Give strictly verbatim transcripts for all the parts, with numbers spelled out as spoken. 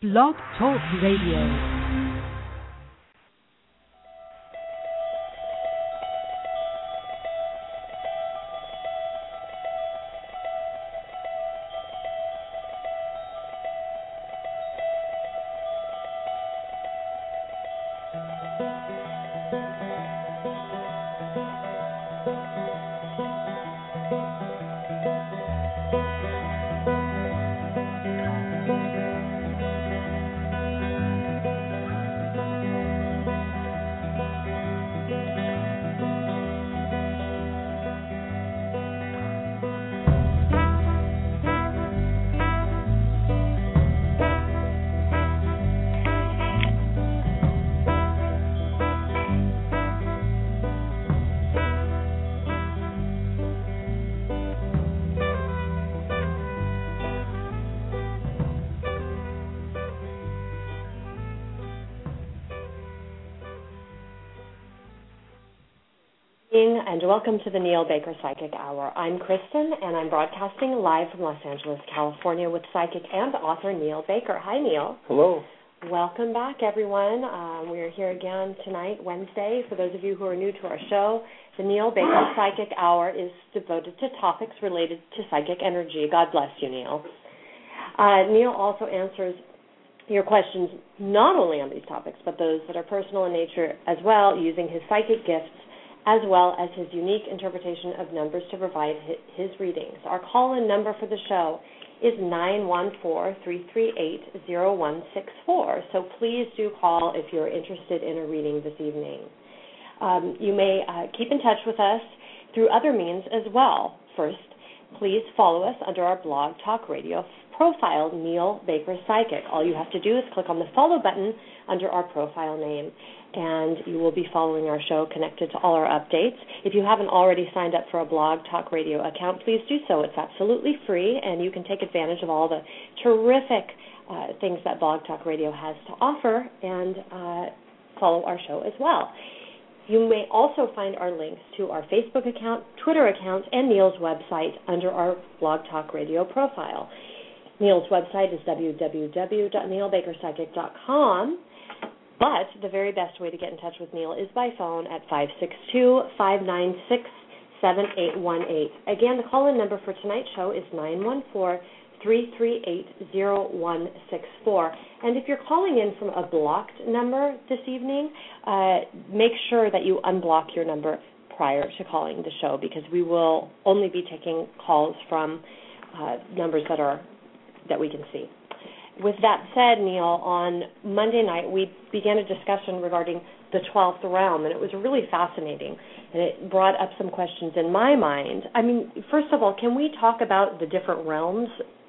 Blog Talk Radio. And welcome to the Neil Baker Psychic Hour. I'm Kristen, and I'm broadcasting live from Los Angeles, California, with psychic and author Neil Baker. Hi, Neil. Hello. Welcome back, everyone. Um, we are here again tonight, Wednesday. For those of you who are new to our show, the Neil Baker Psychic Hour is devoted to topics related to psychic energy. God bless you, Neil. Uh, Neil also answers your questions not only on these topics, but those that are personal in nature as well, using his psychic gifts as well as his unique interpretation of numbers to provide his readings. Our call-in number for the show is nine one four, three three eight, zero one six four, so please do call if you're interested in a reading this evening. Um, you may uh, keep in touch with us through other means as well. First, please follow us under our Blog Talk Radio profile, Neil Baker Psychic. All you have to do is click on the follow button under our profile name, and you will be following our show, connected to all our updates. If you haven't already signed up for a Blog Talk Radio account, please do so. It's absolutely free, and you can take advantage of all the terrific uh, things that Blog Talk Radio has to offer and uh, follow our show as well. You may also find our links to our Facebook account, Twitter account, and Neil's website under our Blog Talk Radio profile. Neil's website is w w w dot neil baker psychic dot com. But the very best way to get in touch with Neil is by phone at five six two, five nine six, seven eight one eight. Again, the call-in number for tonight's show is nine one four, three three eight, zero one six four. And if you're calling in from a blocked number this evening, uh, make sure that you unblock your number prior to calling the show, because we will only be taking calls from uh, numbers that are that we can see. With that said, Neil, on Monday night we began a discussion regarding the twelfth realm, and it was really fascinating, and it brought up some questions in my mind. I mean, first of all, can we talk about the different realms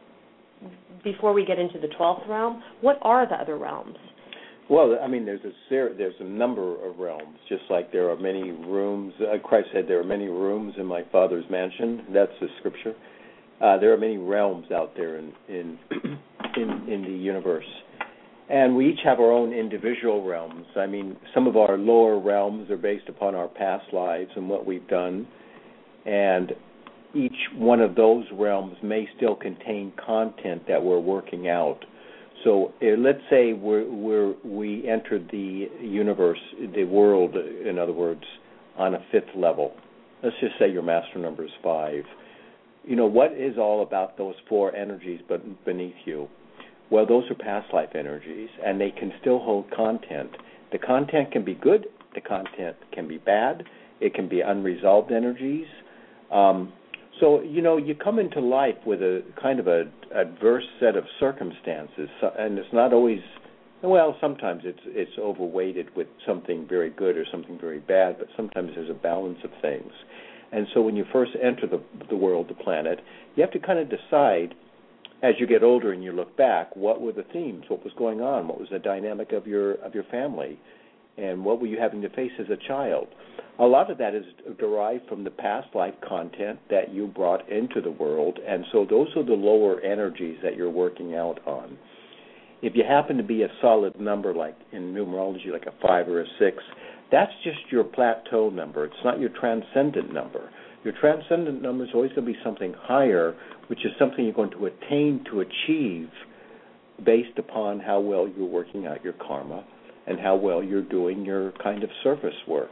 before we get into the twelfth realm? What are the other realms? Well, I mean, there's a ser- there's a number of realms, just like there are many rooms. Uh, Christ said there are many rooms in my Father's mansion. That's the scripture. Uh, there are many realms out there in, in in in the universe, and we each have our own individual realms. I mean, some of our lower realms are based upon our past lives and what we've done, and each one of those realms may still contain content that we're working out. So uh, let's say we're, we're, we entered the universe, the world, in other words, on a fifth level. Let's just say your master number is five. You know, what is all about those four energies but beneath you? Well, those are past life energies, and they can still hold content. The content can be good. The content can be bad. It can be unresolved energies. Um, so, you know, you come into life with a kind of a adverse set of circumstances, and it's not always, well, sometimes it's it's overweighted with something very good or something very bad, but sometimes there's a balance of things. And so when you first enter the the world, the planet, you have to kind of decide, as you get older and you look back, what were the themes, what was going on, what was the dynamic of your of your family, and what were you having to face as a child. A lot of that is derived from the past life content that you brought into the world, and so those are the lower energies that you're working out on. If you happen to be a solid number, like in numerology, like a five or a six, that's just your plateau number. It's not your transcendent number. Your transcendent number is always going to be something higher, which is something you're going to attain to achieve based upon how well you're working out your karma and how well you're doing your kind of service work.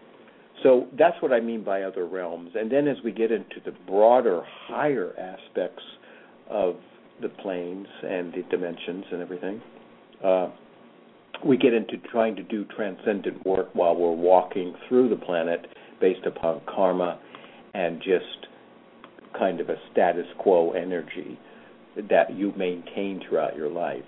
So that's what I mean by other realms. And then as we get into the broader, higher aspects of the planes and the dimensions and everything, uh, we get into trying to do transcendent work while we're walking through the planet based upon karma and just kind of a status quo energy that you maintain throughout your life.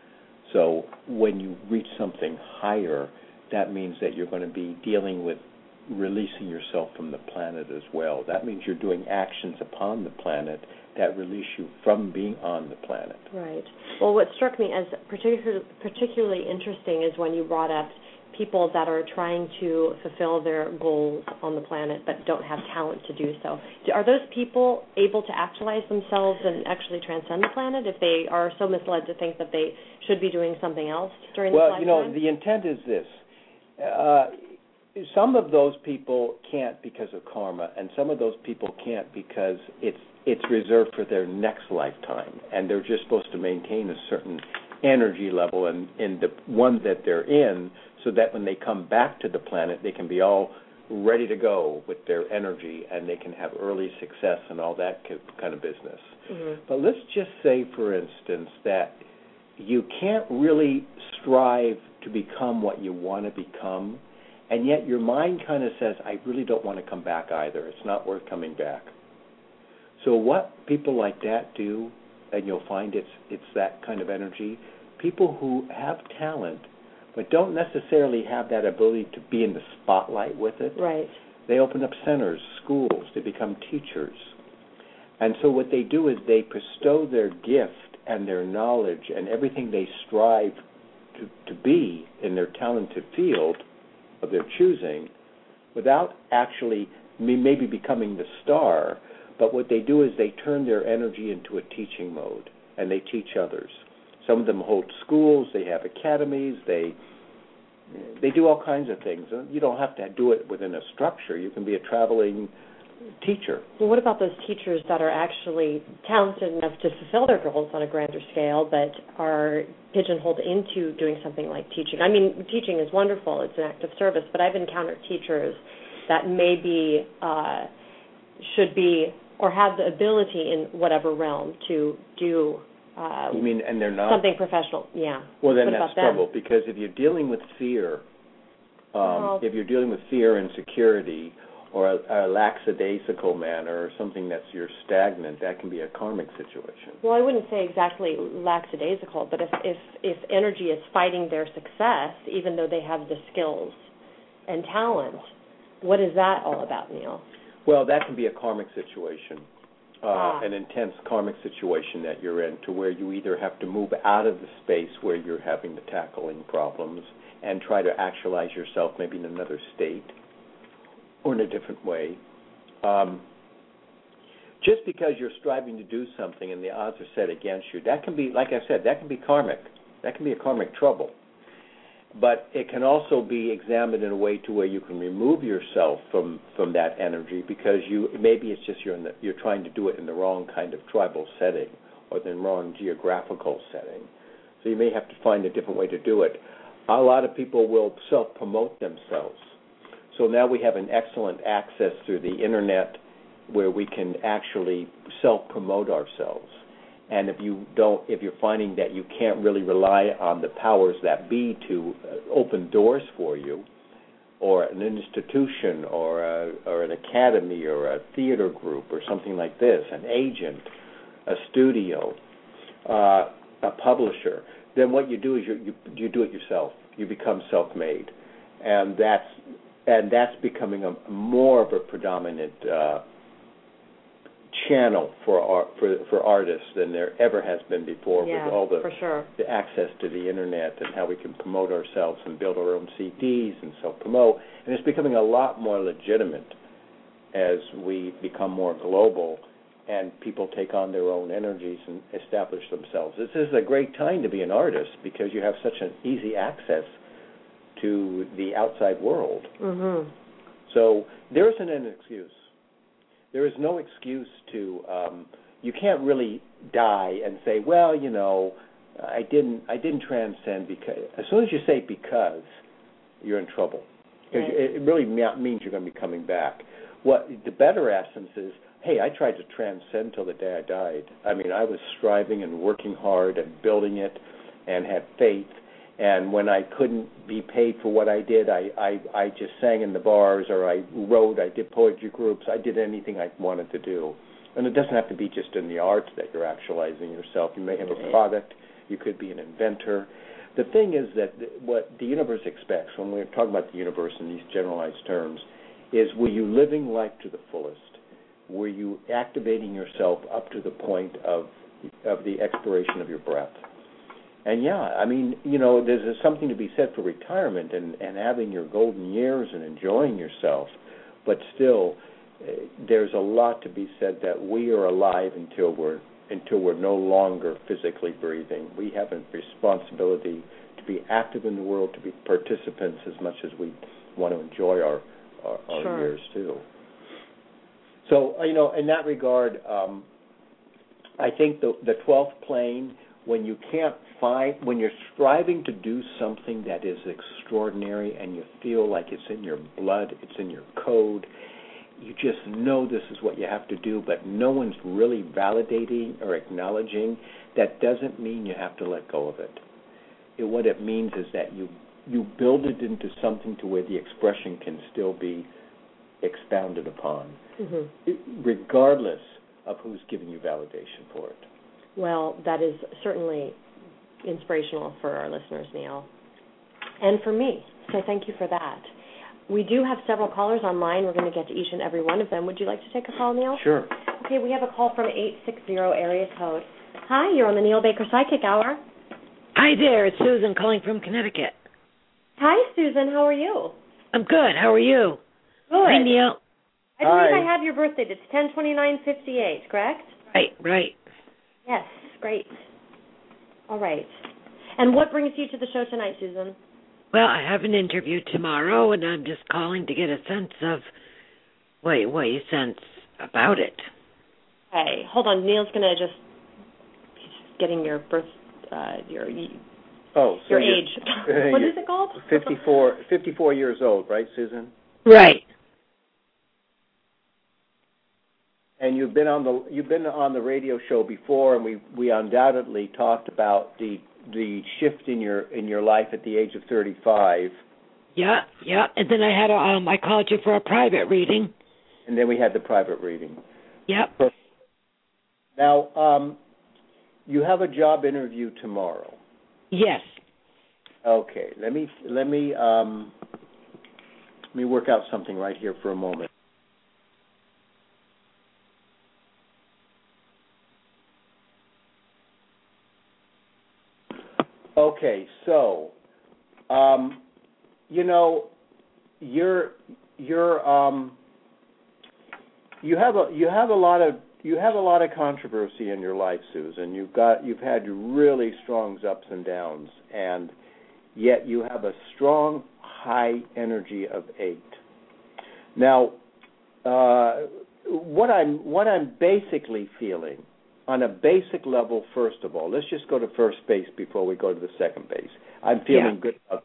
So when you reach something higher, that means that you're going to be dealing with releasing yourself from the planet as well. That means you're doing actions upon the planet that release you from being on the planet. Right. Well, what struck me as particular, particularly interesting is when you brought up people that are trying to fulfill their goals on the planet but don't have talent to do so. Are those people able to actualize themselves and actually transcend the planet if they are so misled to think that they should be doing something else during well, this lifetime? Well, you know, the intent is this. Uh, some of those people can't because of karma, and some of those people can't because it's it's reserved for their next lifetime, and they're just supposed to maintain a certain energy level in, in the one that they're in, so that when they come back to the planet, they can be all ready to go with their energy, and they can have early success and all that kind of business. Mm-hmm. But let's just say, for instance, that you can't really strive to become what you want to become, and yet your mind kind of says, I really don't want to come back either. It's not worth coming back. So what people like that do, and you'll find it's it's that kind of energy, people who have talent but don't necessarily have that ability to be in the spotlight with it. Right. They open up centers, schools, they become teachers. And so what they do is they bestow their gift and their knowledge and everything they strive to, to be in their talented field of their choosing without actually maybe becoming the star, but what they do is they turn their energy into a teaching mode, and they teach others. Some of them hold schools, they have academies, they they do all kinds of things. You don't have to do it within a structure. You can be a traveling teacher. Well, what about those teachers that are actually talented enough to fulfill their goals on a grander scale, but are pigeonholed into doing something like teaching? I mean, teaching is wonderful. It's an act of service, but I've encountered teachers that maybe uh, should be or have the ability in whatever realm to do uh, you mean, and they're not? Something professional, yeah. Well, then what that's trouble, them? Because if you're dealing with fear, um, well, if you're dealing with fear and insecurity, or a, a lackadaisical manner, or something that's you're stagnant, that can be a karmic situation. Well, I wouldn't say exactly lackadaisical, but if, if, if energy is fighting their success, even though they have the skills and talent, what is that all about, Neil? Well, that can be a karmic situation, uh, ah. an intense karmic situation that you're in, to where you either have to move out of the space where you're having the tackling problems and try to actualize yourself maybe in another state or in a different way. Um, just because you're striving to do something and the odds are set against you, that can be, like I said, that can be karmic. That can be a karmic trouble. But it can also be examined in a way to where you can remove yourself from, from that energy, because you maybe it's just you're in the, you're trying to do it in the wrong kind of tribal setting or the wrong geographical setting. So you may have to find a different way to do it. A lot of people will self-promote themselves. So now we have an excellent access through the Internet where we can actually self-promote ourselves. And if you don't, if you're finding that you can't really rely on the powers that be to open doors for you, or an institution, or a, or an academy, or a theater group, or something like this, an agent, a studio, uh, a publisher, then what you do is you, you you do it yourself. You become self-made, and that's and that's becoming a more of a predominant Uh, channel for art, for for artists than there ever has been before, yeah, with all the for sure. the access to the Internet and how we can promote ourselves and build our own C Ds and self-promote. And it's becoming a lot more legitimate as we become more global and people take on their own energies and establish themselves. This is a great time to be an artist because you have such an easy access to the outside world. Mm-hmm. So there isn't an excuse. There is no excuse to, um, you can't really die and say, well, you know, I didn't I didn't transcend because as soon as you say because, you're in trouble. Because right. It really means you're going to be coming back. What the better essence is, hey, I tried to transcend till the day I died. I mean, I was striving and working hard and building it and had faith. And when I couldn't be paid for what I did, I, I, I just sang in the bars, or I wrote, I did poetry groups, I did anything I wanted to do. And it doesn't have to be just in the arts that you're actualizing yourself. You may have a product. You could be an inventor. The thing is that what the universe expects, when we're talking about the universe in these generalized terms, is were you living life to the fullest? Were you activating yourself up to the point of of the expiration of your breath? And yeah, I mean, you know, there's something to be said for retirement and, and having your golden years and enjoying yourself. But still, uh, there's a lot to be said that we are alive until we're until we're no longer physically breathing. We have a responsibility to be active in the world, to be participants as much as we want to enjoy our, our, our sure. years too. So, you know, in that regard, um, I think the, the twelfth plane, when you can't find, when you're striving to do something that is extraordinary and you feel like it's in your blood, it's in your code, you just know this is what you have to do, but no one's really validating or acknowledging, that doesn't mean you have to let go of it. it what it means is that you, you build it into something to where the expression can still be expounded upon, mm-hmm. regardless of who's giving you validation for it. Well, that is certainly inspirational for our listeners, Neil, and for me. So thank you for that. We do have several callers online. We're going to get to each and every one of them. Would you like to take a call, Neil? Sure. Okay, we have a call from eight six zero area code. Hi, you're on the Neil Baker Psychic Hour. Hi there, it's Susan calling from Connecticut. Hi, Susan. How are you? I'm good. How are you? Good. Hi, Neil. I believe Hi. I have your birth date. It's ten twenty-nine fifty-eight, correct? Right, right. Yes, great. All right. And what brings you to the show tonight, Susan? Well, I have an interview tomorrow, and I'm just calling to get a sense of, wait, what you sense about it. Okay, hold on. Neil's going to just, he's getting your birth, uh, your oh, so your age. What is it called? fifty-four, fifty-four years old, right, Susan? Right. And you've been on the you've been on the radio show before, and we, we undoubtedly talked about the the shift in your in your life at the age of thirty-five. Yeah, yeah. And then I had a um I called you for a private reading. And then we had the private reading. Yep. Perfect. Now, um, you have a job interview tomorrow. Yes. Okay. Let me let me um, let me work out something right here for a moment. Okay, so, um, you know, you're you're um, you have a you have a lot of you have a lot of controversy in your life, Susan. You've got you've had really strong ups and downs, and yet you have a strong high energy of eight. Now, uh, what I'm what I'm basically feeling. On a basic level, first of all, let's just go to first base before we go to the second base. I'm feeling yeah. good about it.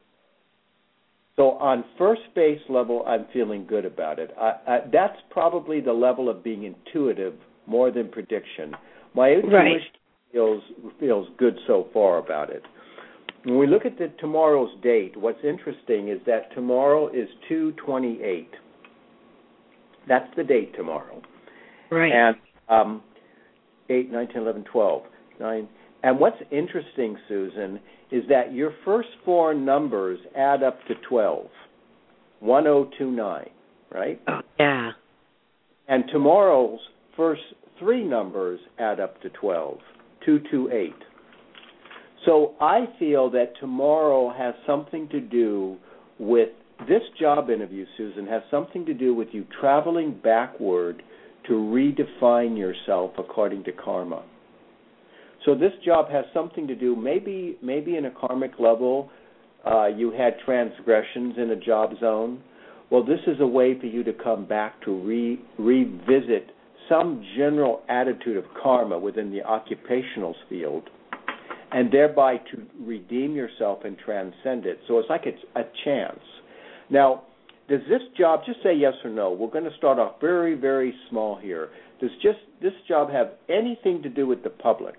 So on first base level, I'm feeling good about it. I, I, that's probably the level of being intuitive more than prediction. My intuition right. feels feels good so far about it. When we look at the tomorrow's date, what's interesting is that tomorrow is two twenty-eight. That's the date tomorrow. Right. And um, eight, nine, ten, eleven, twelve, nine. And what's interesting, Susan, is that your first four numbers add up to twelve. one oh two nine, right? Oh, yeah. And tomorrow's first three numbers add up to twelve. two two eight. So I feel that tomorrow has something to do with this job interview, Susan, has something to do with you traveling backward to redefine yourself according to karma. So this job has something to do, maybe maybe in a karmic level, uh, you had transgressions in a job zone. Well, this is a way for you to come back to re- revisit some general attitude of karma within the occupational field and thereby to redeem yourself and transcend it. So it's like it's a chance. Now, does this job, just say yes or no, we're going to start off very, very small here. Does just this job have anything to do with the public?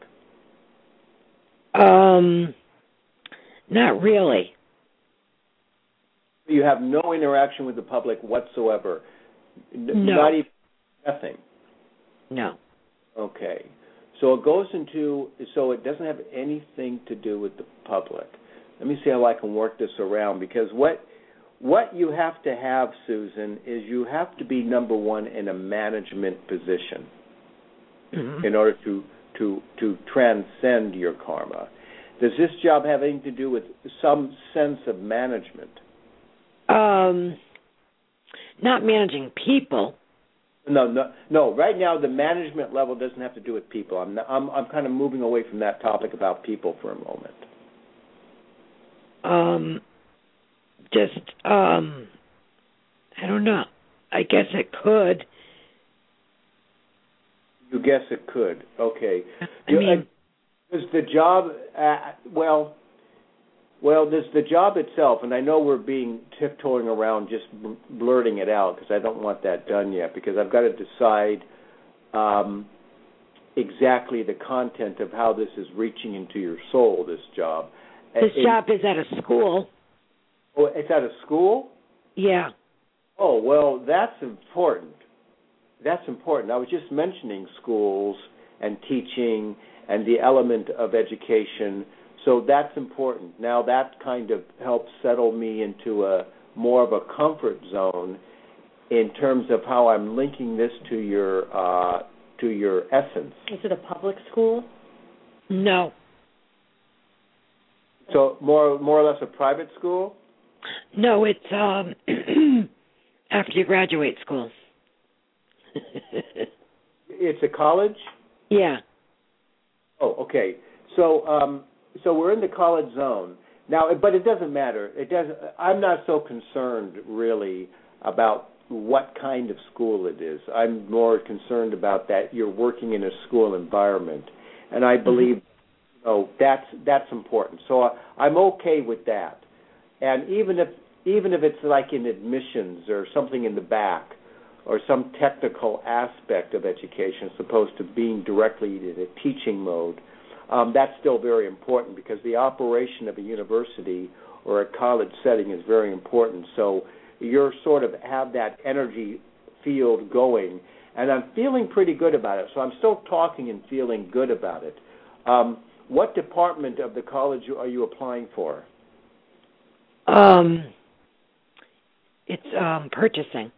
Um, not really. You have no interaction with the public whatsoever? No. Not even, nothing? No. Okay. So it goes into, so it doesn't have anything to do with the public. Let me see how I can work this around, because what what you have to have, Susan, is you have to be, number one, in a management position mm-hmm. in order to, to, to transcend your karma. Does this job have anything to do with some sense of management? Um, not managing people. No, no, no. Right now, the management level doesn't have to do with people. I'm, not, I'm, I'm kind of moving away from that topic about people for a moment. Um, just, um, I don't know. I guess it could. You guess it could. Okay. I mean, uh, does the job? Uh, well, well, does the job itself? And I know we're being tiptoeing around, just blurting it out, because I don't want that done yet. Because I've got to decide um, exactly the content of how this is reaching into your soul. This job. This it, job is at a school. Oh, it's at a school? Yeah. Oh, well, that's important. That's important. I was just mentioning schools and teaching and the element of education, so that's important. Now that kind of helps settle me into a more of a comfort zone in terms of how I'm linking this to your uh, to your essence. Is it a public school? No. So more more or less a private school? No, it's um after you graduate school. It's a college? Yeah. Oh, okay. So um, so we're in the college zone. Now, but it doesn't matter. It doesn't I'm not so concerned really about what kind of school it is. I'm more concerned about that you're working in a school environment. And I believe mm-hmm. oh, that's that's important. So I, I'm okay with that. And even if even if it's like in admissions or something in the back or some technical aspect of education as opposed to being directly in a teaching mode, um, that's still very important because the operation of a university or a college setting is very important. So you're sort of have that energy field going, and I'm feeling pretty good about it. So I'm still talking and feeling good about it. Um, what department of the college are you applying for? Um, it's um, purchasing.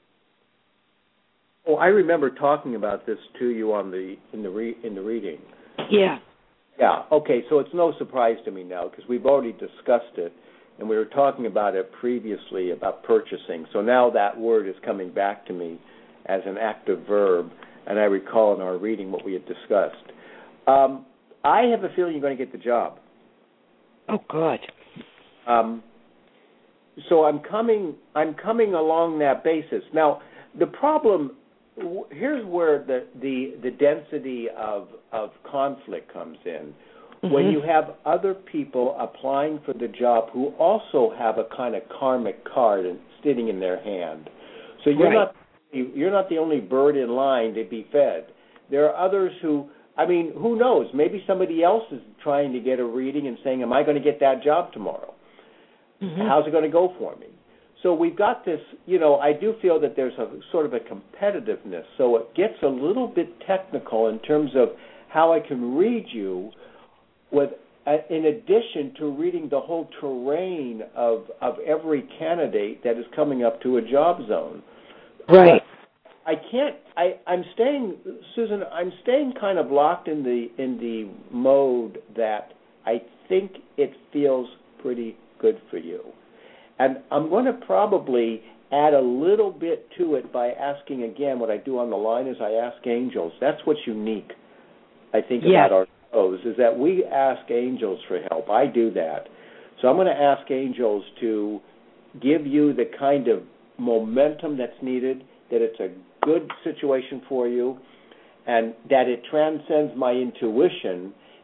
Oh, I remember talking about this to you on the in the re, in the reading. Yeah. Yeah. Okay. So it's no surprise to me now because we've already discussed it, and we were talking about it previously about purchasing. So now that word is coming back to me as an active verb, and I recall in our reading what we had discussed. Um, I have a feeling you're going to get the job. Oh, good. Um, so I'm coming. I'm coming along that basis. Now, the problem here's where the the, the density of of conflict comes in. Mm-hmm. When you have other people applying for the job who also have a kind of karmic card sitting in their hand, so you're right. not you're not the only bird in line to be fed. There are others who. I mean, who knows? Maybe somebody else is trying to get a reading and saying, am I going to get that job tomorrow? Mm-hmm. How's it going to go for me? So we've got this, you know, I do feel that there's a sort of a competitiveness. So it gets a little bit technical in terms of how I can read you with, uh, in addition to reading the whole terrain of, of every candidate that is coming up to a job zone. Right. I can't. I, I'm staying, Susan. I'm staying kind of locked in the in the mode that I think it feels pretty good for you, and I'm going to probably add a little bit to it by asking again. What I do on the line is I ask angels. That's what's unique, I think, yeah. about our shows is that we ask angels for help. I do that, so I'm going to ask angels to give you the kind of momentum that's needed, that it's a good situation for you, and that it transcends my intuition,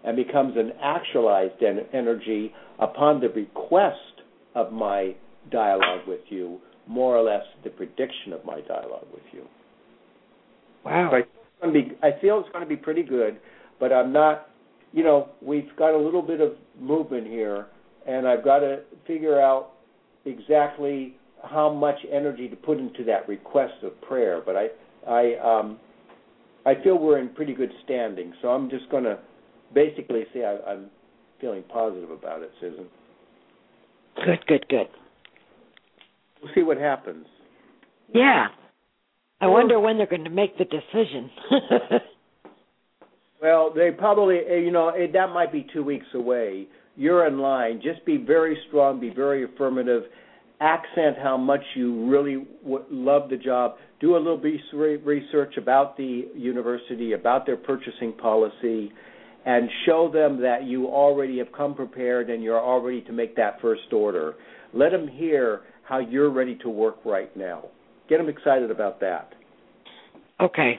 and becomes an actualized en- energy upon the request of my dialogue with you, more or less the prediction of my dialogue with you. Wow. So I, it's gonna be, I feel it's going to be pretty good, but I'm not, you know, we've got a little bit of movement here, and I've got to figure out exactly how much energy to put into that request of prayer. But I, I, um, I feel we're in pretty good standing, so I'm just going to basically say I, I'm feeling positive about it, Susan. Good, good, good. We'll see what happens. Yeah. I wonder when they're going to make the decision. Well, they probably, you know, it, that might be two weeks away. You're in line. Just be very strong, be very affirmative, accent how much you really w- love the job. Do a little research about the university, about their purchasing policy, and show them that you already have come prepared and you're all ready to make that first order. Let them hear how you're ready to work right now. Get them excited about that. Okay.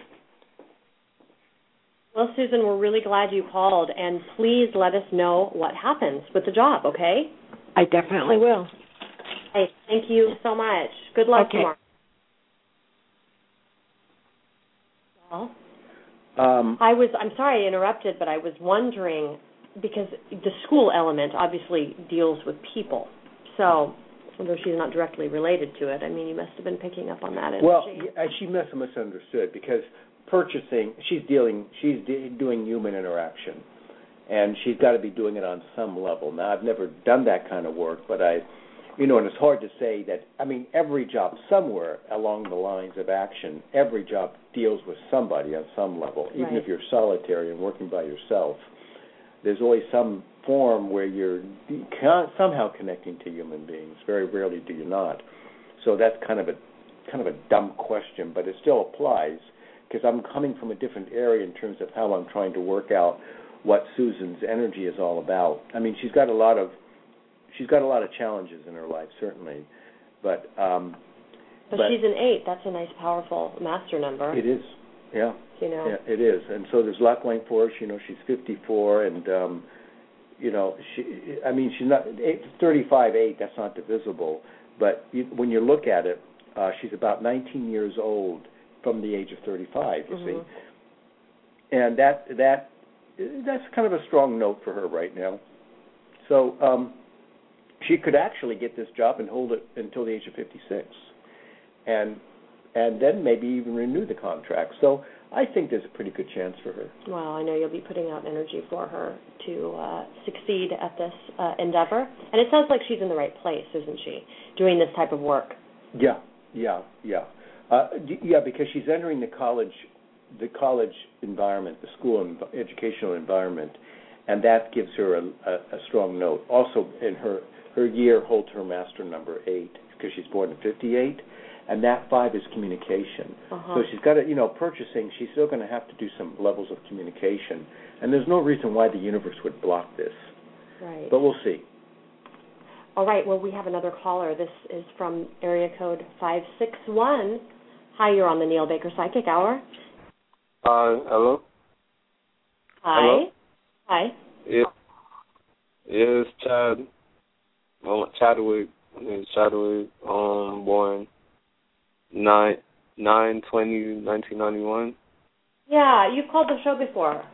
Well, Susan, we're really glad you called, and please let us know what happens with the job, okay? I definitely will. Hey, thank you so much. Good luck Okay. tomorrow. Well, Um, I was, I'm sorry I interrupted, but I was wondering, because the school element obviously deals with people, so although she's not directly related to it, I mean, you must have been picking up on that energy. well, yeah, she must have misunderstood, because purchasing, she's dealing, she's de- doing human interaction, and she's got to be doing it on some level. Now, I've never done that kind of work, but I, you know, and it's hard to say that, I mean, every job somewhere along the lines of action, every job deals with somebody on some level, even Right. if you're solitary and working by yourself. There's always some form where you're somehow connecting to human beings. Very rarely do you not. So that's kind of a kind of a dumb question, but it still applies, because I'm coming from a different area in terms of how I'm trying to work out what Susan's energy is all about. I mean, she's got a lot of she's got a lot of challenges in her life, certainly, but um, but, but she's an eight. That's a nice, powerful master number. it is, yeah, You know. yeah, it is. And so there's a lot going for her. You know, she's fifty-four, and um, you know, she. I mean, she's not eight, thirty-five, eight. That's not divisible, but you, when you look at it, uh, she's about nineteen years old from the age of thirty-five, you Mm-hmm. see. And that that that's kind of a strong note for her right now. So um, she could actually get this job and hold it until the age of fifty-six, and and then maybe even renew the contract. So I think there's a pretty good chance for her. Well, I know you'll be putting out energy for her to uh, succeed at this uh, endeavor. And it sounds like she's in the right place, isn't she, doing this type of work? Yeah, yeah, yeah. Uh, d- yeah, because she's entering the college, the college environment, the school and educational environment, and that gives her a, a, a strong note. Also, in her her year holds her master number eight, because she's born in fifty-eight, and that five is communication. Uh-huh. So she's got to, you know, purchasing. She's still going to have to do some levels of communication, and there's no reason why the universe would block this. Right. But we'll see. All right. Well, we have another caller. This is from area code five six one. Hi, you're on the Neil Baker Psychic Hour. Uh, hello? Hi. Hello? Hi. Yeah. Yeah, it's Chad. Um, Chadwick. It's Chadwick. Um, born nine nine twenty nineteen ninety one. Yeah, you've called the show before.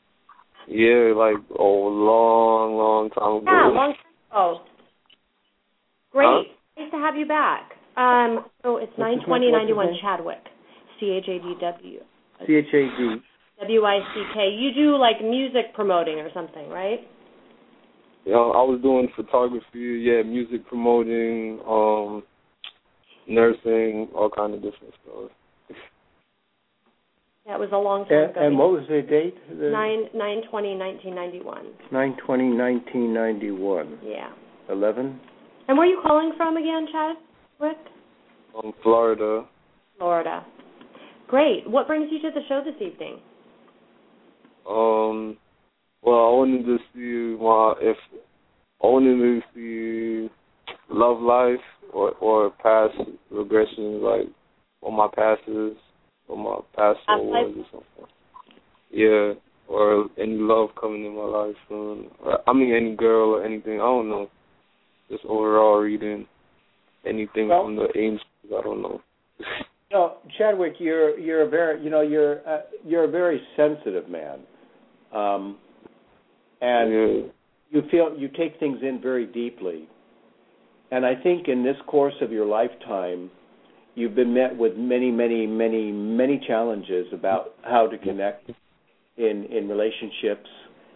Yeah, like a long, long time ago. Yeah, long time ago. Great. Huh? Nice to have you back. Um, so it's nine his twenty name? What's ninety his one name? Chadwick. C H A D W. C H A D. W I C K. You do like music promoting or something, right? Yeah, I was doing photography, yeah, music promoting, um, nursing, all kind of different stuff. Yeah, it was a long time And, ago. and what was the date? The Nine nine twenty nineteen ninety one. nine twenty nineteen ninety one. Yeah. Eleven. And where are you calling from again, Chadwick? Um, Florida. Florida. Great. What brings you to the show this evening? Um, well, I wanted to see my if I wanted to see love life or or past regressions, like what my past is, what my past Past was or something. Yeah, or any love coming in my life soon. I mean, any girl or anything. I don't know. Just overall reading anything well, from the angels. I don't know. No, Chadwick, you're you're a very you know you're uh, you're a very sensitive man, um, and yeah. you feel you take things in very deeply. And I think in this course of your lifetime, you've been met with many, many, many, many challenges about how to connect in in relationships,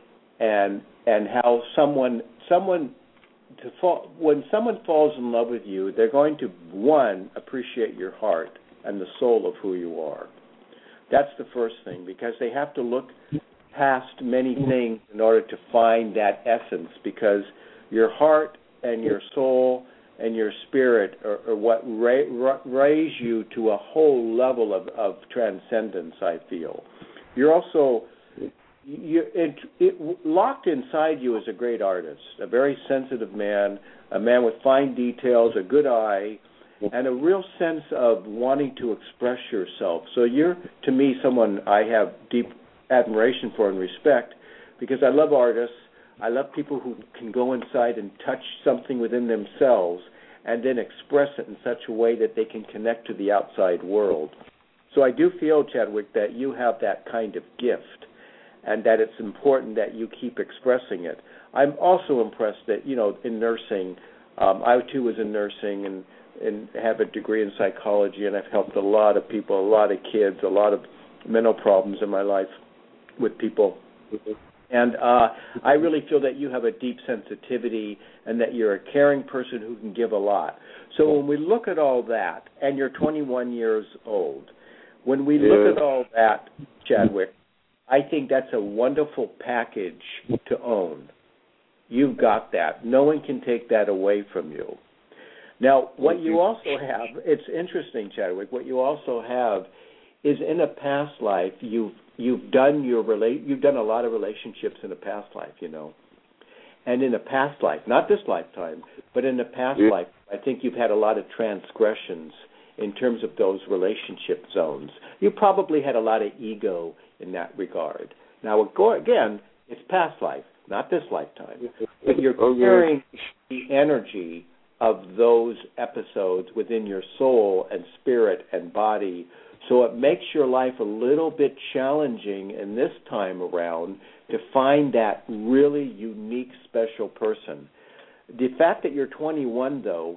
and and how someone someone to fall when someone falls in love with you, they're going to one appreciate your heart and the soul of who you are. That's the first thing, because they have to look past many things in order to find that essence, because your heart and your soul and your spirit are, are what ra- ra- raise you to a whole level of, of transcendence, I feel. You're also, you, it, it, locked inside you is a great artist, a very sensitive man, a man with fine details, a good eye, and a real sense of wanting to express yourself. So you're, to me, someone I have deep admiration for and respect, because I love artists. I love people who can go inside and touch something within themselves and then express it in such a way that they can connect to the outside world. So I do feel, Chadwick, that you have that kind of gift and that it's important that you keep expressing it. I'm also impressed that, you know, in nursing, um, I too was in nursing and, and have a degree in psychology, and I've helped a lot of people, a lot of kids, a lot of mental problems in my life with people. And uh, I really feel that you have a deep sensitivity and that you're a caring person who can give a lot. So when we look at all that, and you're twenty-one years old, when we yeah. look at all that, Chadwick, I think that's a wonderful package to own. You've got that. No one can take that away from you. Now, what you also have, it's interesting, Chadwick, what you also have is in a past life, you've You've done your relate. You've done a lot of relationships in a past life, you know, and in a past life, not this lifetime, but in a past yeah. life, I think you've had a lot of transgressions in terms of those relationship zones. You probably had a lot of ego in that regard. Now, again, it's past life, not this lifetime, but you're carrying the energy of those episodes within your soul and spirit and body. So it makes your life a little bit challenging in this time around to find that really unique, special person. The fact that you're twenty-one, though,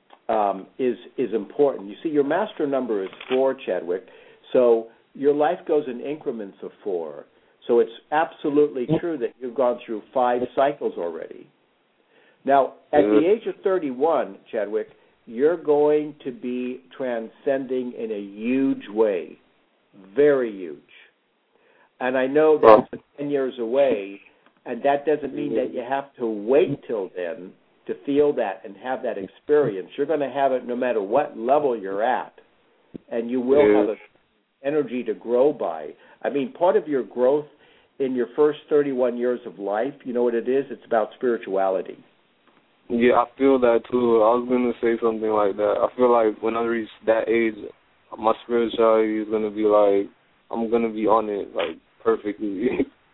um, is is important. You see, your master number is four, Chadwick, so your life goes in increments of four. So it's absolutely true that you've gone through five cycles already. Now, at the age of thirty-one, Chadwick, you're going to be transcending in a huge way, very huge. And I know that's ten years away, and that doesn't mean that you have to wait till then to feel that and have that experience. You're going to have it no matter what level you're at, and you will have an energy to grow by. I mean, part of your growth in your first thirty-one years of life, you know what it is? It's about spirituality. Yeah, I feel that too. I was going to say something like that. I feel like when I reach that age, my spirituality is going to be like, I'm going to be on it like perfectly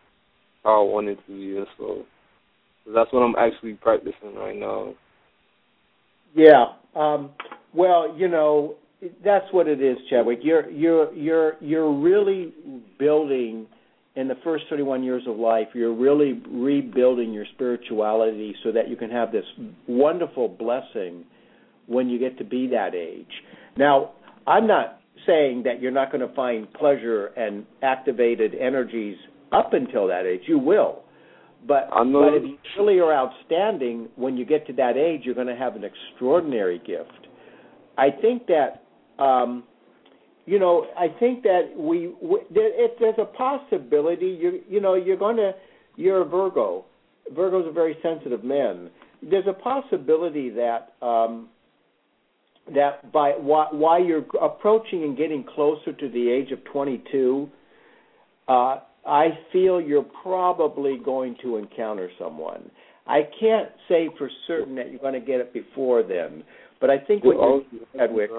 how I want it to be. So that's what I'm actually practicing right now. Yeah. Um, well, you know, that's what it is, Chadwick. You're you're you're you're really building. In the first thirty-one years of life, you're really rebuilding your spirituality so that you can have this wonderful blessing when you get to be that age. Now, I'm not saying that you're not going to find pleasure and activated energies up until that age. You will. But, but if you really are outstanding, when you get to that age, you're going to have an extraordinary gift. I think that... Um, You know, I think that we, we there, if there's a possibility, you you know, you're going to, you're a Virgo. Virgo's a very sensitive man. There's a possibility that um, that by while, while you're approaching and getting closer to the age of twenty-two, uh, I feel you're probably going to encounter someone. I can't say for certain that you're going to get it before then, but I think what you're, Chadwick.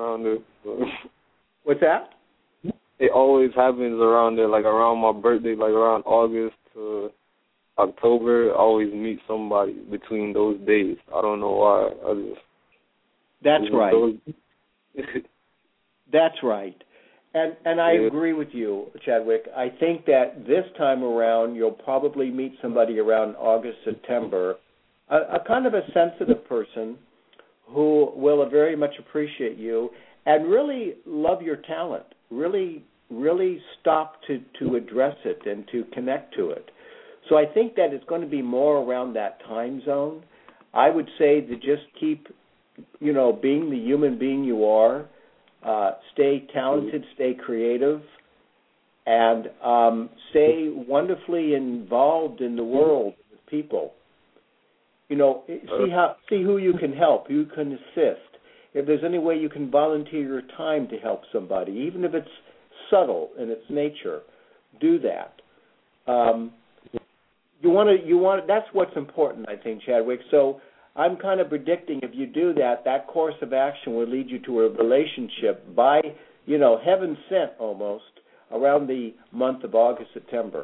What's that? It always happens around there, like around my birthday, like around August to October, I always meet somebody between those days. I don't know why. I just That's right. Those... That's right. And and I yeah. agree with you, Chadwick. I think that this time around you'll probably meet somebody around August, September, a, a kind of a sensitive person who will very much appreciate you and really love your talent, really, really stop to, to address it and to connect to it. So I think that it's going to be more around that time zone. I would say to just keep, you know, being the human being you are, uh, stay talented, stay creative, and um, stay wonderfully involved in the world with people. You know, see how see who you can help, who you can assist. If there's any way you can volunteer your time to help somebody, even if it's subtle in its nature, do that. Um, you want to, you want. That's what's important, I think, Chadwick. So I'm kind of predicting if you do that, that course of action will lead you to a relationship by, you know, heaven sent almost around the month of August, September.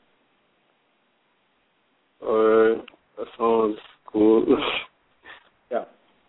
All right, that sounds cool. Yeah.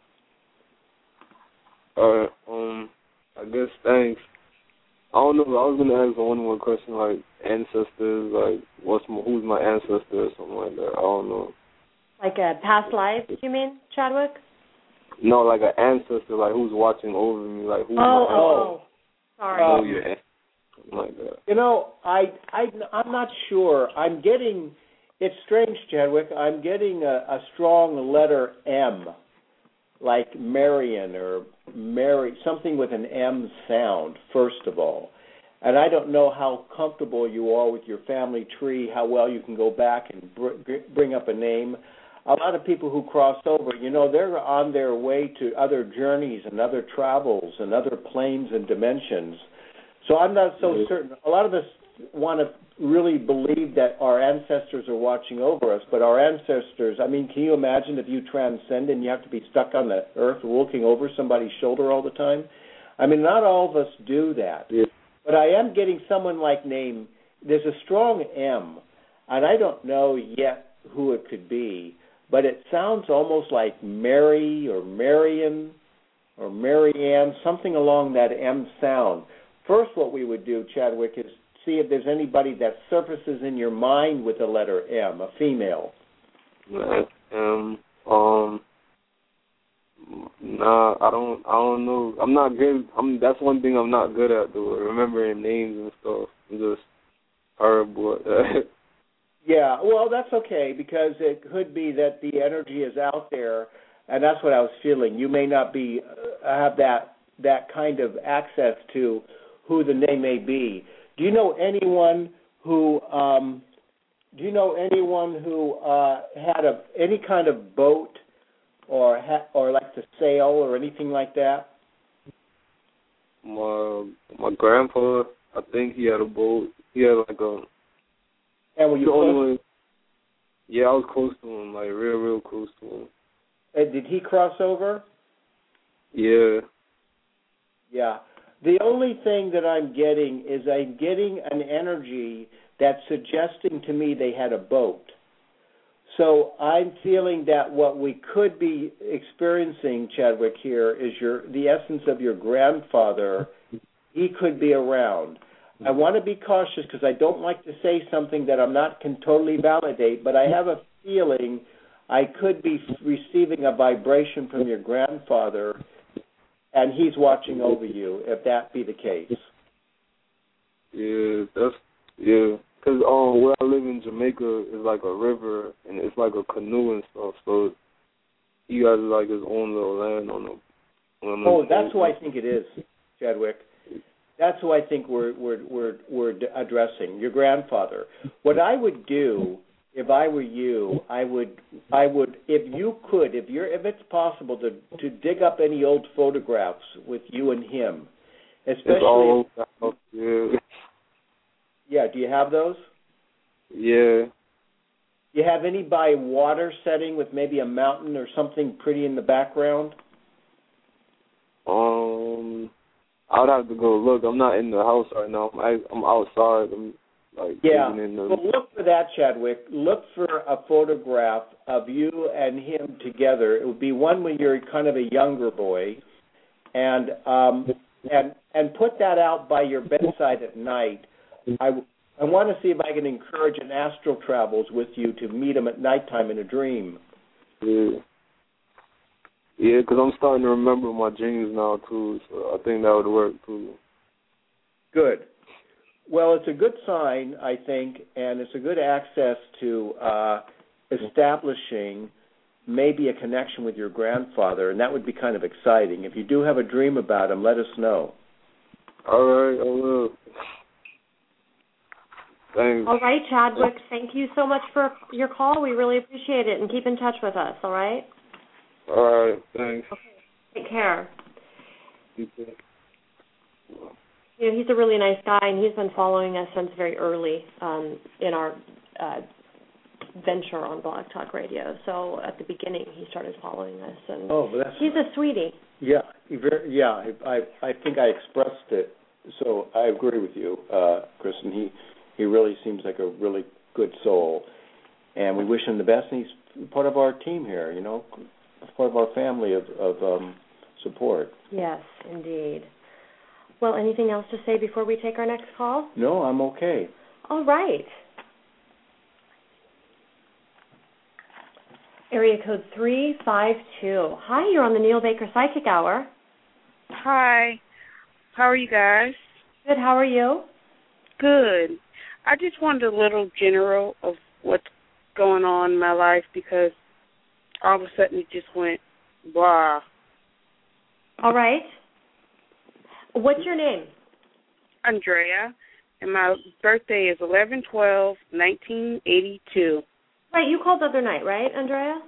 All right. Um, I guess thanks. I don't know. I was gonna ask one more question, like ancestors, like what's my, who's my ancestor or something like that. I don't know. Like a past life, you mean, Chadwick? No, like an ancestor, like who's watching over me, like who's Oh, my oh, oh, sorry. Oh, yeah, something like that. You know, I, I, I'm not sure. I'm getting, it's strange, Chadwick, I'm getting a, a strong letter M, like Marion or Mary, something with an M sound, first of all. And I don't know how comfortable you are with your family tree, how well you can go back and br- bring up a name. A lot of people who cross over, you know, they're on their way to other journeys and other travels and other planes and dimensions. So I'm not so certain. A lot of us want to really believe that our ancestors are watching over us, but our ancestors, I mean, can you imagine if you transcend and you have to be stuck on the earth looking over somebody's shoulder all the time? I mean, not all of us do that. Yeah. But I am getting someone like name, there's a strong M, and I don't know yet who it could be, but it sounds almost like Mary or Marion or Marianne, something along that M sound. First, what we would do, Chadwick, is see if there's anybody that surfaces in your mind with the letter M, a female. Um, um, nah, I don't, I don't know. I'm not good. I'm. That's one thing I'm not good at, though. Remembering names and stuff. I'm just horrible at that. Yeah, well, that's okay because it could be that the energy is out there, and that's what I was feeling. You may not be uh, have that that kind of access to who the name may be. Do you know anyone who? Um, do you know anyone who uh, had a any kind of boat or ha- or like to sail or anything like that? My my grandpa, I think he had a boat. He had like a. And were you close? Yeah, I was close to him, like real, real close to him. Uh, did he cross over? Yeah. Yeah. The only thing that I'm getting is I'm getting an energy that's suggesting to me they had a boat. So I'm feeling that what we could be experiencing, Chadwick, here is your the essence of your grandfather. He could be around. I want to be cautious because I don't like to say something that I'm not can totally validate, but I have a feeling I could be receiving a vibration from your grandfather, and he's watching over you, if that be the case. Yeah, that's, yeah. Because um, where I live in Jamaica is like a river, and it's like a canoe and stuff, so he has like his own little land on the... On oh, that's who I think it is, Chadwick. That's who I think we're we're we're we're addressing. Your grandfather. What I would do if I were you, I would I would if you could, if you're if it's possible to to dig up any old photographs with you and him, especially. It's all if, yeah. Yeah. Do you have those? Yeah. Do you have any by water setting with maybe a mountain or something pretty in the background? Um. I would have to go look. I'm not in the house right now. I'm, I, I'm outside. I'm like yeah. taking in the. Well, look for that, Chadwick. Look for a photograph of you and him together. It would be one when you're kind of a younger boy, and um, and and put that out by your bedside at night. I, I want to see if I can encourage an astral travels with you to meet him at nighttime in a dream. Yeah. Yeah, because I'm starting to remember my dreams now, too, so I think that would work, too. Good. Well, it's a good sign, I think, and it's a good access to uh, establishing maybe a connection with your grandfather, and that would be kind of exciting. If you do have a dream about him, let us know. All right, I will. Thanks. All right, Chadwick, thank you so much for your call. We really appreciate it, and keep in touch with us, all right? All right, thanks. Okay, take care. You too. You know, he's a really nice guy, and he's been following us since very early um, in our uh, venture on Blog Talk Radio. So at the beginning, he started following us, and oh, but that's he's a sweetie. Yeah, he very, yeah. I, I I think I expressed it, so I agree with you, uh, Kristen. He he really seems like a really good soul, and we wish him the best. And he's part of our team here, you know, part of our family of of um, support. Yes, indeed. Well, anything else to say before we take our next call? No, I'm okay. All right. Area code three five two. Hi, you're on the Neil Baker Psychic Hour. Hi. How are you guys? Good, how are you? Good. I just wanted a little general of what's going on in my life because all of a sudden it just went blah. All right. What's your name? Andrea, and my birthday is eleven twelve nineteen eighty-two. Right, you called the other night, right, Andrea?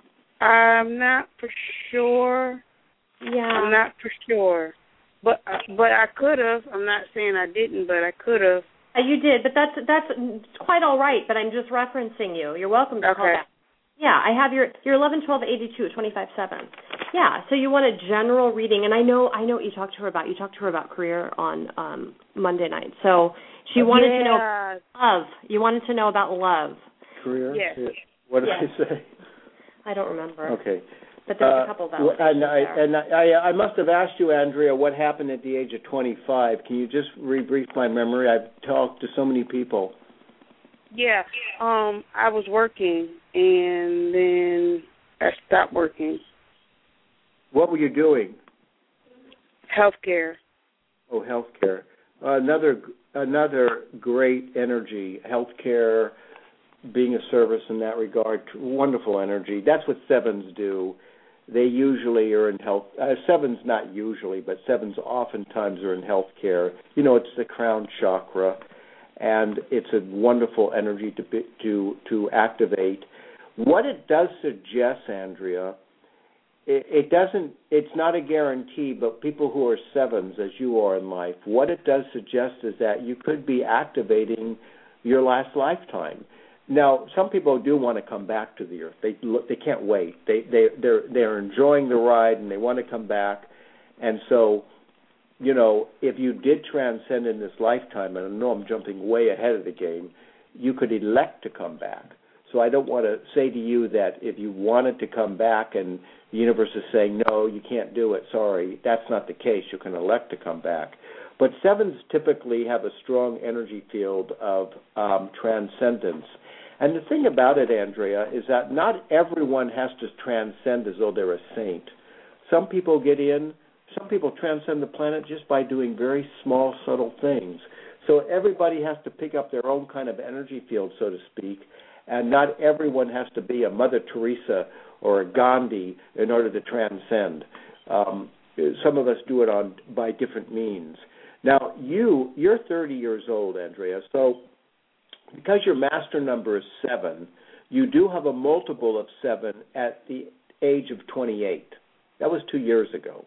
I'm not for sure. Yeah. I'm not for sure. But uh, but I could have. I'm not saying I didn't, but I could have. Uh, you did, but that's that's quite all right, but I'm just referencing you. You're welcome to okay. call back. Yeah, I have your your eleven twelve eighty-two twenty-five seven. Yeah, so you want a general reading, and I know I know what you talked to her about. You talked to her about career on um, Monday night. So she wanted yeah. to know love. You wanted to know about love. Career? Yes. What did yes. I say? I don't remember. Okay. But there's uh, a couple of well, validations and I, there. and I, I must have asked you, Andrea, what happened at the age of twenty-five. Can you just rebrief my memory? I've talked to so many people. Yeah. Um, I was working, and then I stopped working. What were you doing? Healthcare. Oh, healthcare. Uh, another another great energy. Healthcare, being a service in that regard, wonderful energy. That's what sevens do. They usually are in health. Uh, sevens not usually, but sevens oftentimes are in healthcare. You know, it's the crown chakra, and it's a wonderful energy to be, to to activate. What it does suggest, Andrea, it, it doesn't. It's not a guarantee, but people who are sevens, as you are in life, what it does suggest is that you could be activating your last lifetime. Now, some people do want to come back to the earth. They they can't wait. They they they're they're enjoying the ride and they want to come back. And so, you know, if you did transcend in this lifetime, and I know I'm jumping way ahead of the game, you could elect to come back. So I don't want to say to you that if you wanted to come back and the universe is saying, no, you can't do it, sorry, that's not the case. You can elect to come back. But sevens typically have a strong energy field of um, transcendence. And the thing about it, Andrea, is that not everyone has to transcend as though they're a saint. Some people get in, some people transcend the planet just by doing very small, subtle things. So everybody has to pick up their own kind of energy field, so to speak, and not everyone has to be a Mother Teresa or a Gandhi in order to transcend. Um, some of us do it on by different means. Now, you, you're thirty years old, Andrea, so because your master number is seven, you do have a multiple of seven at the age of twenty-eight. That was two years ago.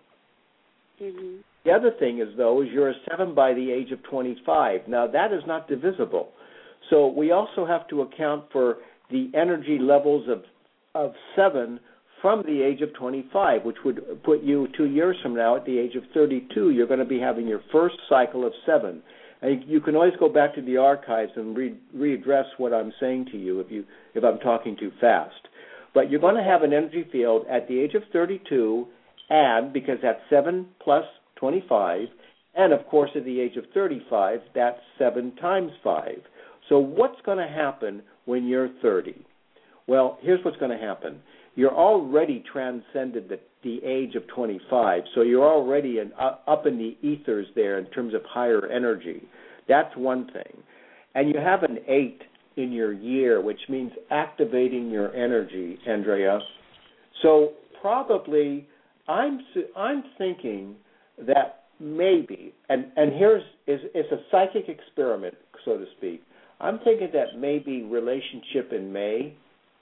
Mm-hmm. The other thing is, though, is you're a seven by the age of twenty-five. Now, that is not divisible. So we also have to account for the energy levels of of seven from the age of twenty-five, which would put you two years from now at the age of thirty-two. You're going to be having your first cycle of seven. And you can always go back to the archives and re- readdress what I'm saying to you if you if I'm talking too fast. But you're going to have an energy field at the age of thirty-two, and because that's seven plus twenty-five, and of course at the age of thirty-five, that's seven times five. So what's going to happen when you're thirty? Well, here's what's going to happen. You're already transcended the, the age of twenty-five, so you're already in, uh, up in the ethers there in terms of higher energy. That's one thing. And you have an eight in your year, which means activating your energy, Andrea. So probably I'm I'm thinking that maybe, and, and here's is it's a psychic experiment, so to speak. I'm thinking that maybe relationship in May.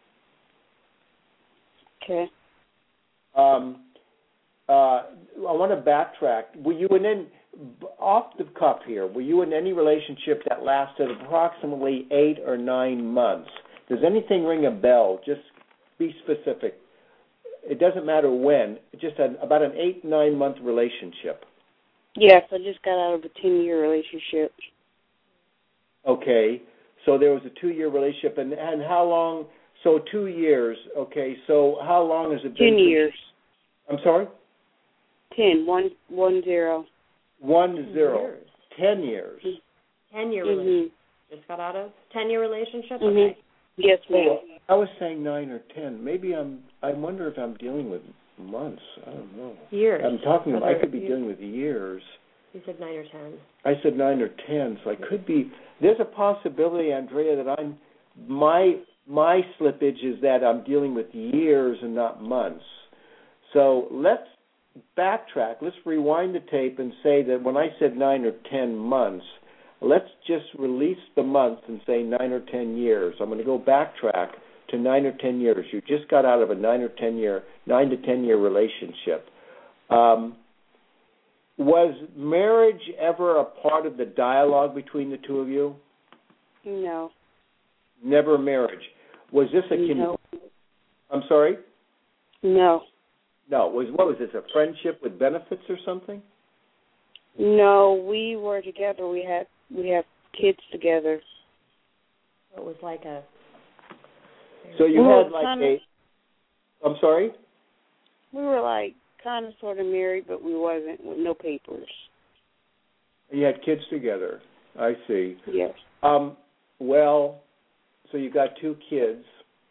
Okay. Um, uh, I want to backtrack. Were you in any, off the cuff here? Were you in any relationship that lasted approximately eight or nine months? Does anything ring a bell? Just be specific. It doesn't matter when. Just an, about an eight nine month relationship. Yes, I just got out of a ten year relationship. Okay, so there was a two year relationship, and and how long? So two years. Okay, so how long has it been? Ten years. I'm sorry. Ten. One. One zero. One Ten zero. years. Ten years. Ten year Mm-hmm. relationship. Just got out of ten year relationship. Mm-hmm. Okay. Yes, ma'am. Well, I was saying nine or ten. Maybe I'm. I wonder if I'm dealing with months. I don't know. Years. I'm talking. Other I could be years. dealing with years. You said nine or ten. I said nine or ten, so I could be. There's a possibility, Andrea, that I'm. My my slippage is that I'm dealing with years and not months. So let's backtrack. Let's rewind the tape and say that when I said nine or ten months, let's just release the months and say nine or ten years. I'm going to go backtrack to nine or ten years. You just got out of a nine or ten year, nine to ten year relationship. Um, was marriage ever a part of the dialogue between the two of you? No. Never marriage. Was this a? No. I'm sorry. No. No. Was what was this? A friendship with benefits or something? No, we were together. We had we have kids together. It was like a. So you We were had like kinda, a. I'm sorry. We were like kind of sort of married, but we wasn't with no papers. You had kids together. I see. Yes. Um. Well, so you got two kids,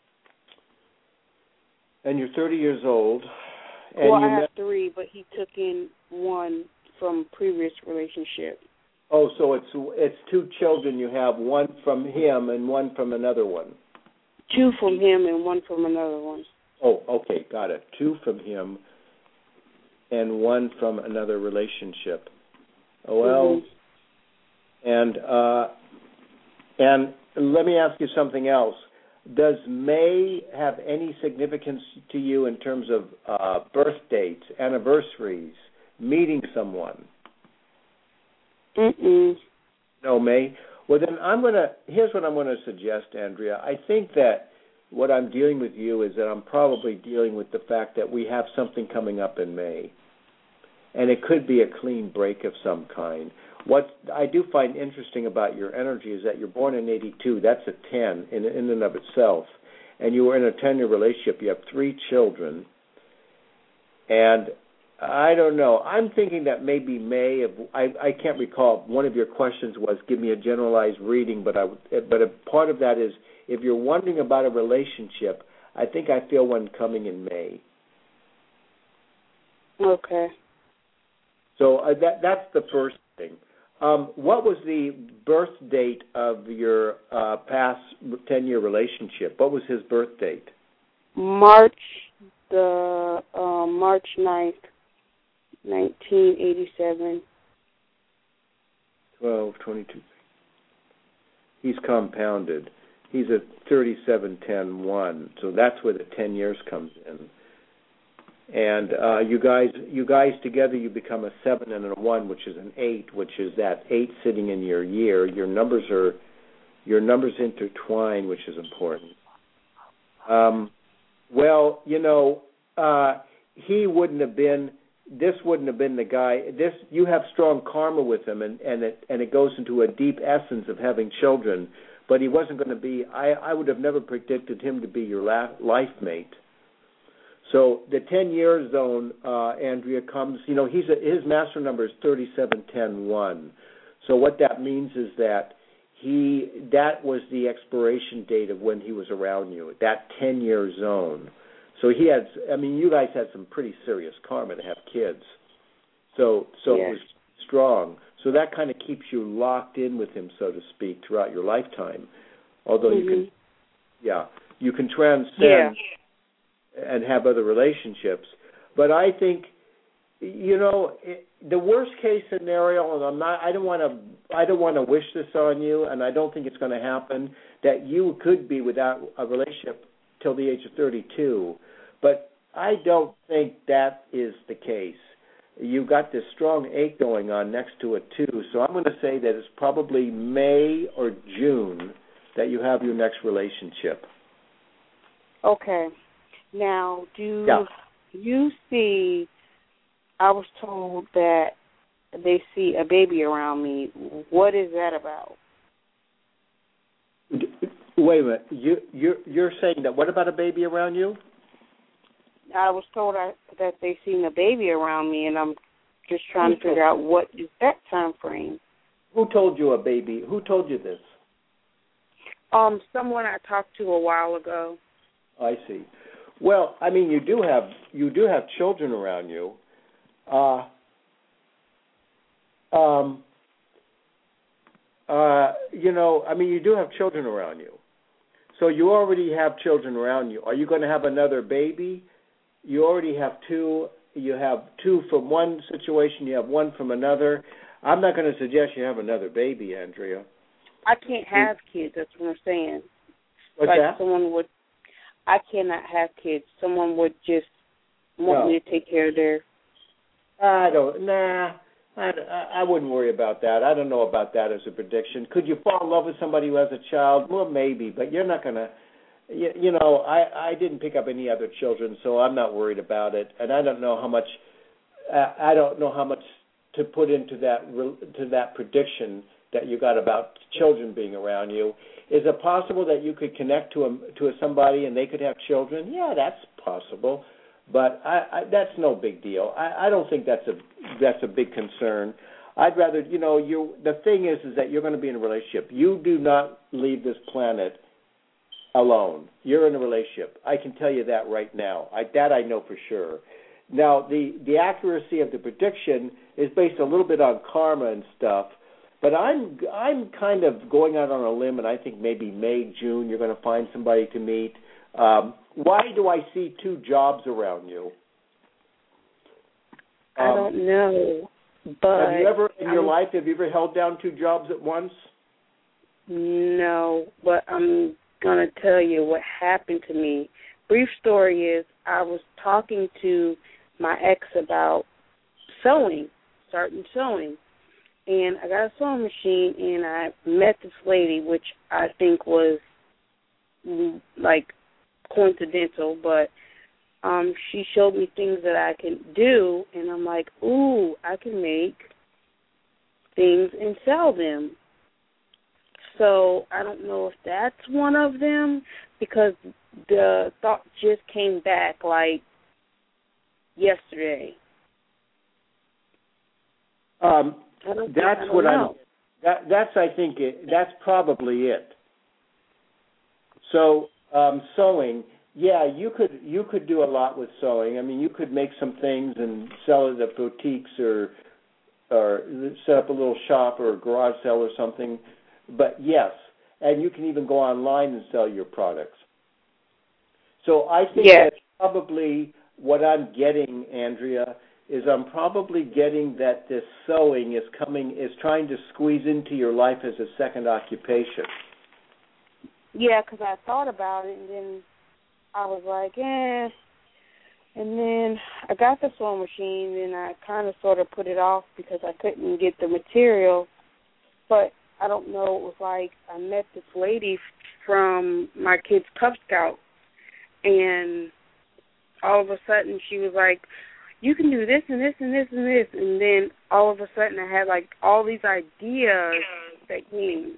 and you're thirty years old. And well, you I have met, three, but he took in one from previous relationship. oh, so it's it's two children you have, one from him and one from another one. Two from him and one from another one. Oh, okay, got it. Two from him and one from another relationship. Oh, well, mm-hmm. and uh, and let me ask you something else. Does May have any significance to you in terms of uh, birth dates, anniversaries, meeting someone? Mm-mm. No, May? Well, then I'm going to, here's what I'm going to suggest, Andrea. I think that what I'm dealing with you is that I'm probably dealing with the fact that we have something coming up in May. And it could be a clean break of some kind. What I do find interesting about your energy is that you're born in eighty-two. That's a ten in, in and of itself. And you were in a ten-year relationship. You have three children. And I don't know. I'm thinking that maybe May, of, I, I can't recall. One of your questions was give me a generalized reading, but I, but a part of that is if you're wondering about a relationship, I think I feel one coming in May. Okay. So uh, that that's the first thing. Um, what was the birth date of your uh, past ten-year relationship? What was his birth date? March the uh, March ninth, nineteen eighty-seven. Twelve twenty-two. He's compounded. He's a thirty-seven ten one. So that's where the ten years comes in. And uh, you guys, you guys together, you become a seven and a one, which is an eight, which is that eight sitting in your year. Your numbers are, your numbers intertwine, which is important. Um, well, you know, uh, he wouldn't have been this wouldn't have been the guy. This you have strong karma with him, and and it and it goes into a deep essence of having children. But he wasn't going to be. I I would have never predicted him to be your la- life mate. So the ten-year zone, uh, Andrea, comes. You know, he's a, his master number is thirty-seven ten one. So what that means is that he that was the expiration date of when he was around you. That ten-year zone. So he had. I mean, you guys had some pretty serious karma to have kids. So so yes. It was strong. So that kind of keeps you locked in with him, so to speak, throughout your lifetime. Although mm-hmm. you can, yeah, you can transcend. Yeah. And have other relationships, but I think, you know, it, the worst case scenario, and I'm not, I don't want to, I don't want to wish this on you, and I don't think it's going to happen, that you could be without a relationship till the age of thirty-two, but I don't think that is the case. You've got this strong eight going on next to it too, so I'm going to say that it's probably May or June that you have your next relationship. Okay. Now, do yeah. you see, I was told that they see a baby around me. What is that about? Wait a minute. You, you're, you're saying that what about a baby around you? I was told I, that they seen a baby around me, and I'm just trying Who to figure out what is that time frame. Who told you a baby? Who told you this? Um, someone I talked to a while ago. I see. Well, I mean, you do have you do have children around you. Uh, um, uh, you know, I mean, you do have children around you. So you already have children around you. Are you going to have another baby? You already have two. You have two from one situation. You have one from another. I'm not going to suggest you have another baby, Andrea. I can't have kids. That's what I'm saying. What's like that? Someone would. I cannot have kids. Someone would just want no. me to take care of their... I don't, nah, I, I wouldn't worry about that. I don't know about that as a prediction. Could you fall in love with somebody who has a child? Well, maybe, but you're not going to, you, you know, I, I didn't pick up any other children, so I'm not worried about it. And I don't know how much, uh, I don't know how much to put into that, to that prediction that you got about children being around you. Is it possible that you could connect to a, to a somebody and they could have children? Yeah, that's possible, but I, I, that's no big deal. I, I don't think that's a that's a big concern. I'd rather, you know, you. The thing is, is that you're going to be in a relationship. You do not leave this planet alone. You're in a relationship. I can tell you that right now. I, that I know for sure. Now, the the accuracy of the prediction is based a little bit on karma and stuff. But I'm I'm kind of going out on a limb, and I think maybe May, June, you're going to find somebody to meet. Um, why do I see two jobs around you? Um, I don't know. But have you ever in I'm, your life have you ever held down two jobs at once? No, but I'm going to tell you what happened to me. Brief story is I was talking to my ex about sewing, starting sewing. And I got a sewing machine, and I met this lady, which I think was, like, coincidental, but um, she showed me things that I can do, and I'm like, ooh, I can make things and sell them. So I don't know if that's one of them, because the thought just came back, like, yesterday. Um. I don't, that's I don't what know. I'm. That, that's I think it, that's probably it. So um, sewing, yeah, you could you could do a lot with sewing. I mean, you could make some things and sell it at boutiques or or set up a little shop or a garage sale or something. But yes, and you can even go online and sell your products. So I think yeah. that's probably what I'm getting, Andrea. Is I'm probably getting that this sewing is coming, is trying to squeeze into your life as a second occupation. Yeah, because I thought about it, and then I was like, eh. And then I got the sewing machine, and I kind of sort of put it off because I couldn't get the material. But I don't know, it was like I met this lady from my kid's Cub Scout, and all of a sudden she was like, you can do this and this and this and this, and then all of a sudden I had like all these ideas that came.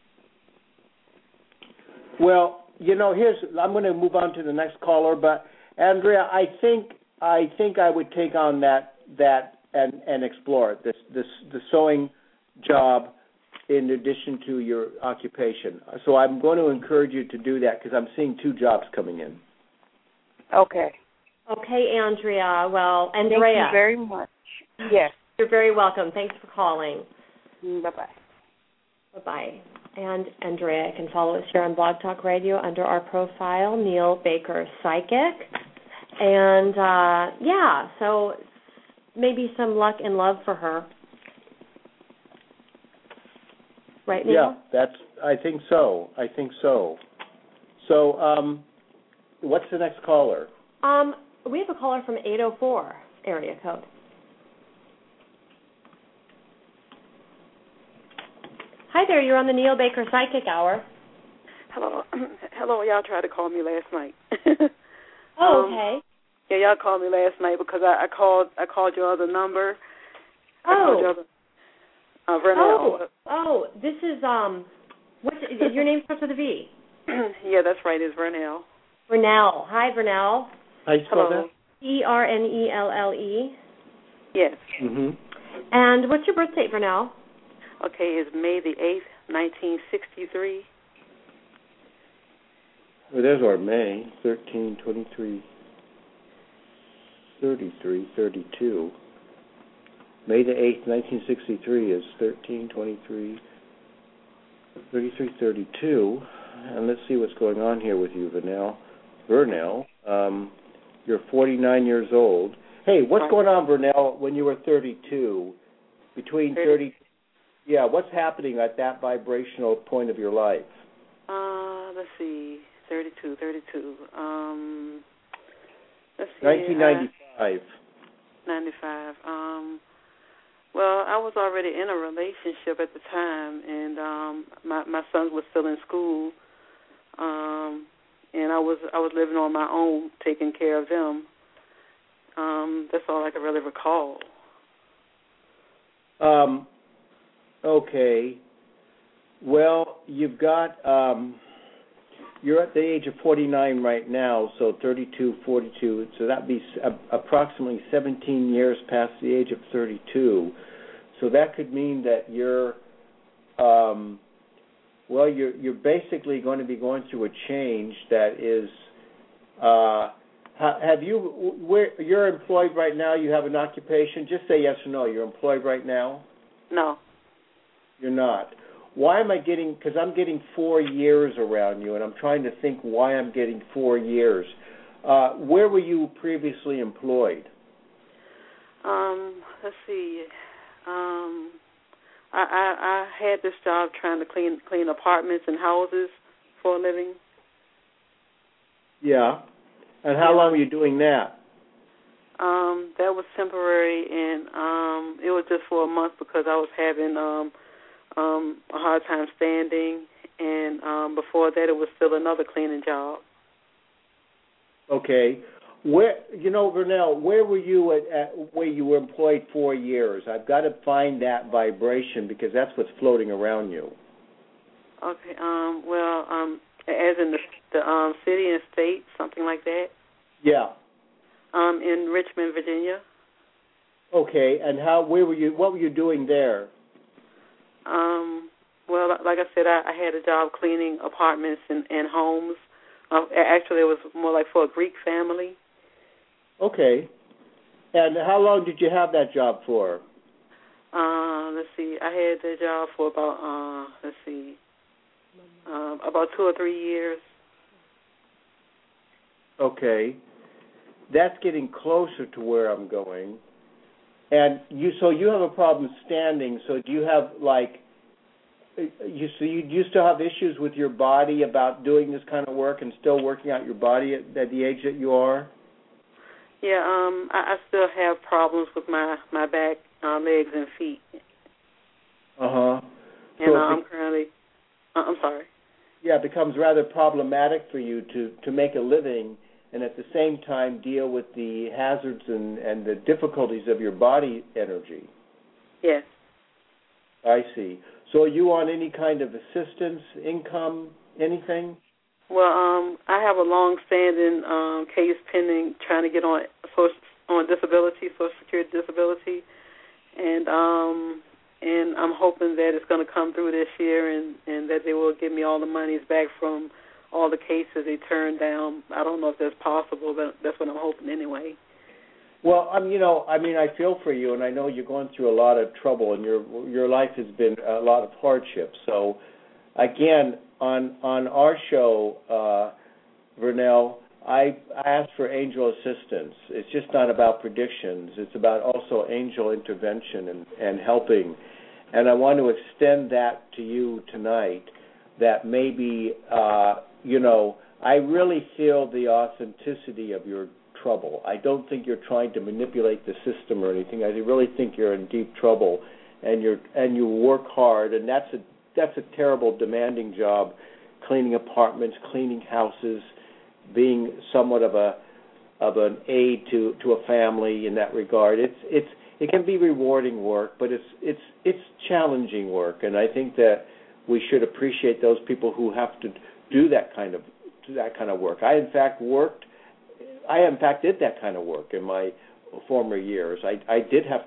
Well, you know, here's I'm going to move on to the next caller, but Andrea, I think I think I would take on that that and, and explore it. This this the sewing job in addition to your occupation. So I'm going to encourage you to do that because I'm seeing two jobs coming in. Okay. Okay, Andrea. Well, Andrea. Thank you very much. Yes. You're very welcome. Thanks for calling. Bye-bye. Bye-bye. And Andrea can follow us here on Blog Talk Radio under our profile, Neil Baker Psychic. And, uh, yeah, so maybe some luck and love for her. Right, Neil? Yeah, that's. I think so. I think so. So, um, what's the next caller? Um, we have a caller from eight oh four area code. Hi there, you're on the Neil Baker Psychic Hour. Hello. Hello, y'all tried to call me last night. Oh, um, okay. Yeah, y'all called me last night because I, I called I called your other number. I Oh. called your other, uh, Vernell. Oh, oh, this is, um, what's, your name starts with a V. Yeah, that's right, it's Vernell. Vernell. Hi, Vernell. How you spell Hello. that? E R N E L L E. Yes. Mm-hmm. And what's your birth date, Vernell? Okay, it's May the eighth, nineteen sixty-three. Well, there's our May, thirteen, twenty-three, thirty-three, thirty-two. May the eighth, nineteen sixty-three is thirteen, twenty-three, thirty-three, thirty-two. And let's see what's going on here with you, Vernell. Vernell, um, you're forty-nine years old. Hey, what's going on, Vernell, when you were thirty-two? Between thirty, yeah, what's happening at that vibrational point of your life? Uh, let's see, thirty-two, thirty-two. Um, let's see. nineteen ninety-five. Uh, ninety-five. Um, well, I was already in a relationship at the time, and um, my my sons were still in school, um, and I was I was living on my own, taking care of them. Um, that's all I can really recall. Um. Okay. Well, you've got, um, you're at the age of forty-nine right now, so thirty-two, forty-two, so that'd be a, approximately seventeen years past the age of thirty-two. So that could mean that you're, um, well, you're you're basically going to be going through a change that is, uh, have you, where, you're employed right now, you have an occupation? Just say yes or no. You're employed right now? No. You're not. Why am I getting, because I'm getting four years around you, and I'm trying to think why I'm getting four years. Uh, where were you previously employed? Um, let's see. Um, I, I, I had this job trying to clean clean apartments and houses for a living. Yeah. And how Yeah. long were you doing that? Um, that was temporary, and um, it was just for a month because I was having um, um, a hard time standing, and um, before that it was still another cleaning job. Okay. Where, you know, Vernell, where were you at, at where you were employed four years? I've got to find that vibration because that's what's floating around you. Okay. Um, well, um, as in the, the um, city and state, something like that. Yeah. Um, in Richmond, Virginia. Okay. And how? Where were you? What were you doing there? Um, well, like I said, I, I had a job cleaning apartments and, and homes. Uh, actually, it was more like for a Greek family. Okay. And how long did you have that job for? Uh, let's see. I had that job for about, uh, let's see, uh, about two or three years. Okay. That's getting closer to where I'm going. And you, so you have a problem standing. So do you have like, you so you, you still have issues with your body about doing this kind of work and still working out your body at, at the age that you are? Yeah, um, I, I still have problems with my my back, uh, legs, and feet. Uh huh. And So uh, I'm be- currently, uh, I'm sorry. yeah, it becomes rather problematic for you to to make a living and at the same time deal with the hazards and, and the difficulties of your body energy. Yes. I see. So are you on any kind of assistance, income, anything? Well, um, I have a long-standing um, case pending trying to get on social, on disability, Social Security disability, and um, and I'm hoping that it's going to come through this year and, and that they will give me all the monies back from all the cases they turned down. I don't know if that's possible, but that's what I'm hoping anyway. Well, um, you know, I mean, I feel for you, and I know you're going through a lot of trouble, and your your life has been a lot of hardship. So, again, on on our show, uh, Vernell, I asked for angel assistance. It's just not about predictions. It's about also angel intervention and, and helping. And I want to extend that to you tonight, that maybe, uh, you know, I really feel the authenticity of your trouble. I don't think you're trying to manipulate the system or anything. I really think you're in deep trouble, and you're and you work hard, and that's a that's a terrible, demanding job, cleaning apartments, cleaning houses, being somewhat of a of an aid to, to a family in that regard. It's it's it can be rewarding work, but it's it's it's challenging work, and I think that we should appreciate those people who have to do that kind of do that kind of work. I in fact worked I in fact did that kind of work in my former years. I I did have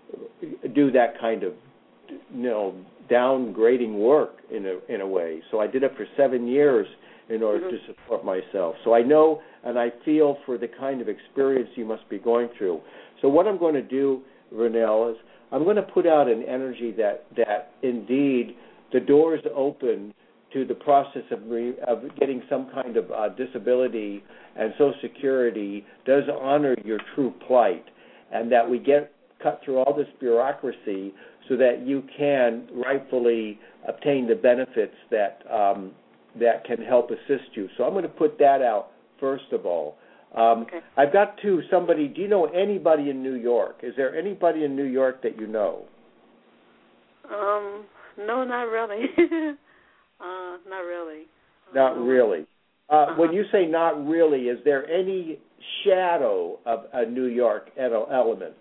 to do that kind of you know downgrading work in a in a way. So I did it for seven years in order mm-hmm. to support myself. So I know and I feel for the kind of experience you must be going through. So what I'm going to do, Vernell, is I'm going to put out an energy that, that indeed the doors open to the process of, re, of getting some kind of uh, disability and Social Security does honor your true plight, and that we get cut through all this bureaucracy so that you can rightfully obtain the benefits that um, that can help assist you. So I'm going to put that out first of all. Um, okay. I've got to somebody, do you know anybody in New York? Is there anybody in New York that you know? Um, no, not really. uh, not really. Not um, really. Uh, uh-huh. When you say not really, is there any shadow of a New York element?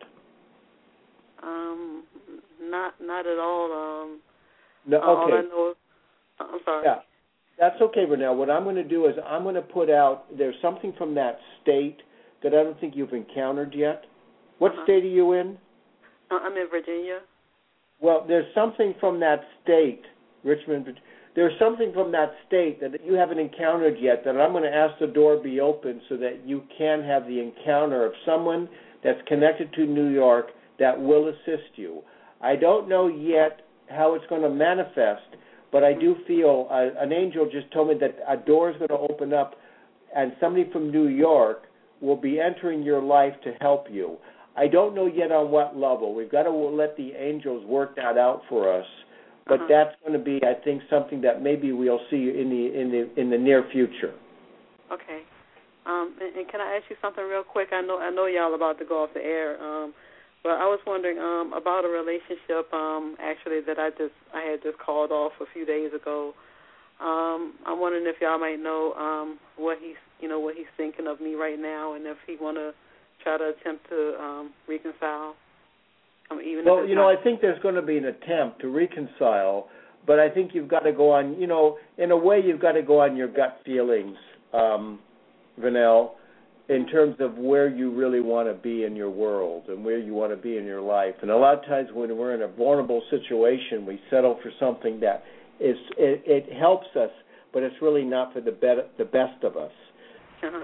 Um, not not at all. Um, no, okay. All I know is, I'm sorry. Yeah. That's okay, Vernell. What I'm going to do is I'm going to put out, there's something from that state that I don't think you've encountered yet. What uh-huh. state are you in? Uh, I'm in Virginia. Well, there's something from that state, Richmond, there's something from that state that you haven't encountered yet that I'm going to ask the door be open so that you can have the encounter of someone that's connected to New York that will assist you. I don't know yet how it's going to manifest, but I do feel uh, an angel just told me that a door is going to open up and somebody from New York will be entering your life to help you. I don't know yet on what level. We've got to let the angels work that out for us. But uh-huh. that's going to be, I think, something that maybe we'll see in the in the in the near future. Okay. Um, and, and can I ask you something real quick? I know I know y'all about to go off the air. Um, But I was wondering um, about a relationship, um, actually, that I just I had just called off a few days ago. Um, I'm wondering if y'all might know um, what he's, you know, what he's thinking of me right now, and if he want to try to attempt to um, reconcile. Um, even well, if you know, not- I think there's going to be an attempt to reconcile, but I think you've got to go on. You know, in a way, you've got to go on your gut feelings, um, Vernell, in terms of where you really want to be in your world and where you want to be in your life. And a lot of times when we're in a vulnerable situation, we settle for something that is it, it helps us, but it's really not for the, be- the best of us. Uh-huh.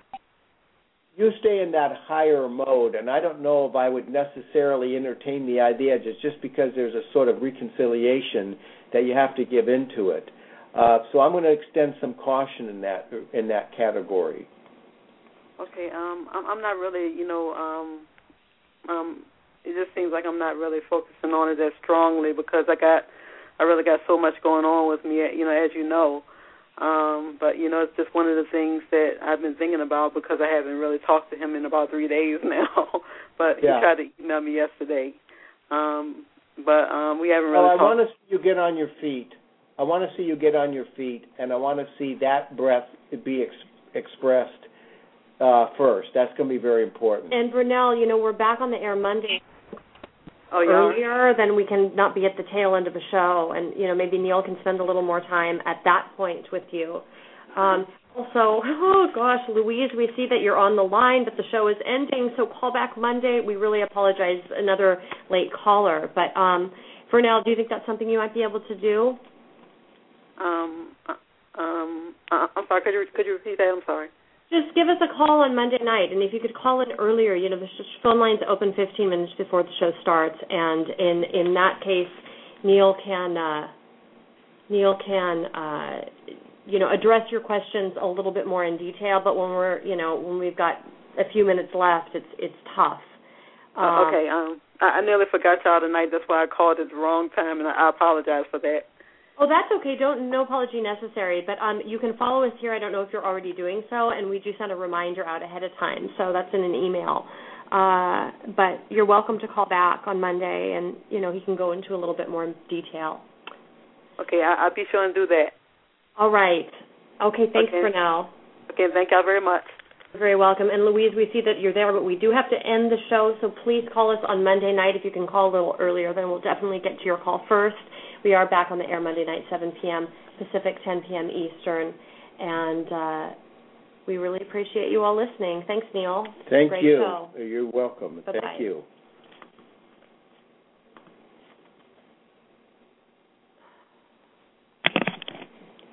You stay in that higher mode, and I don't know if I would necessarily entertain the idea just, just because there's a sort of reconciliation that you have to give into it. Uh, so I'm going to extend some caution in that in that category. Okay, um, I'm, I'm not really, you know, um, um, it just seems like I'm not really focusing on it that strongly because I got, I really got so much going on with me, you know, as you know. Um, but, you know, it's just one of the things that I've been thinking about because I haven't really talked to him in about three days now. But yeah. he tried to email me yesterday. Um, but um, we haven't really well, I talked. want to see you get on your feet. I want to see you get on your feet, and I want to see that breath be ex- expressed uh, first. That's going to be very important. And Vernell, you know, we're back on the air Monday oh, yeah. earlier, then we can not be at the tail end of the show, and you know, maybe Neil can spend a little more time at that point with you. Um, also, oh gosh, Louise, we see that you're on the line, but the show is ending, so call back Monday. We really apologize, another late caller. But um, Vernell, do you think that's something you might be able to do? Um, uh, um, uh, I'm sorry. Could you could you repeat that? I'm sorry. Just give us a call on Monday night, and if you could call in earlier, you know, the phone line's open fifteen minutes before the show starts, and in in that case, Neil can uh, Neil can. Uh, you know, address your questions a little bit more in detail, but when we're, you know, when we've got a few minutes left, it's it's tough. Um, uh, okay, um, I, I nearly forgot y'all tonight. That's why I called at the wrong time, and I, I apologize for that. Oh, that's okay. Don't no apology necessary. But um, you can follow us here. I don't know if you're already doing so, and we do send a reminder out ahead of time, so that's in an email. Uh, but you're welcome to call back on Monday, and you know he can go into a little bit more detail. Okay, I, I'll be sure and do that. All right. Okay, thanks okay. for now. Okay, thank y'all very much. You're very welcome. And Louise, we see that you're there, but we do have to end the show, so please call us on Monday night. If you can call a little earlier, then we'll definitely get to your call first. We are back on the air Monday night, seven p.m. Pacific, ten p.m. Eastern, and uh, we really appreciate you all listening. Thanks, Neil. Thank Great you. Show. You're welcome. Bye-bye. Thank you.